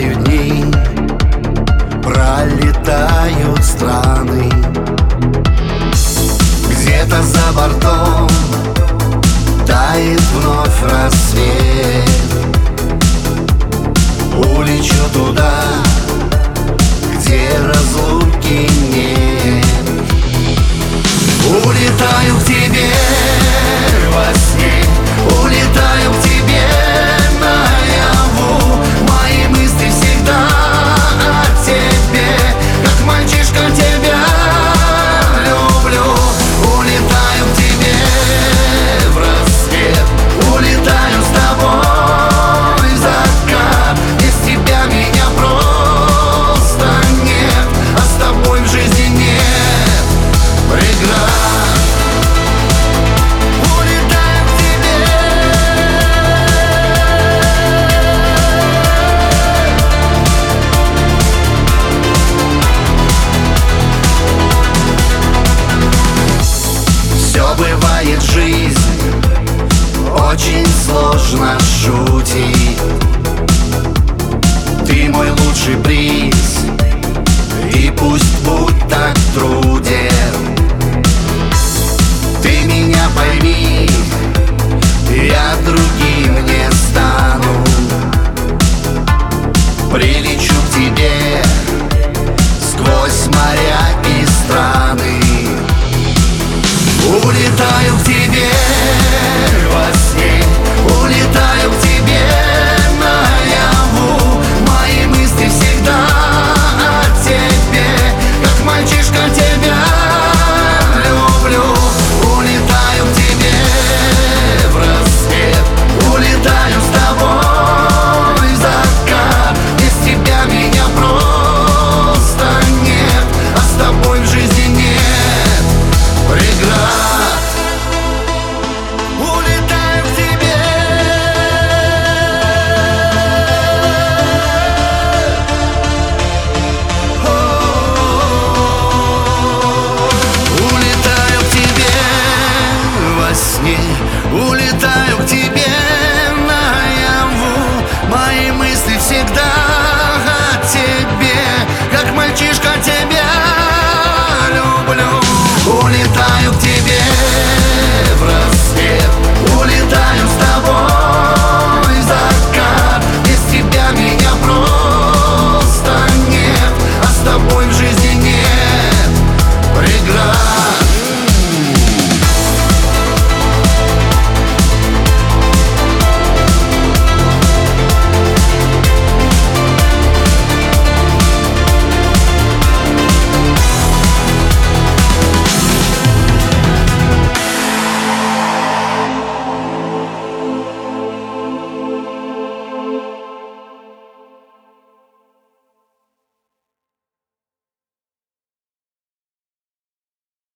Пролетают дни, пролетают страны. Где-то за бортом тает вновь рассвет. Улечу туда, где разлуки нет. Улетаю к тебе во сне, улетаю к тебе наяву. Мои мысли всегда о тебе, как мальчишка тебя люблю. Улетаю к тебе в рассвет, улетаю с тобой в закат. Без тебя меня просто нет, а с тобой в жизни нет преград. Бывает, жизнь очень сложно шутить. Ты мой лучший приз, и пусть будь так труден. Ты меня пойми, я другим не стану. Прилечу к тебе сквозь моря и страны. Улетаю к тебе во сне, улетаю к тебе.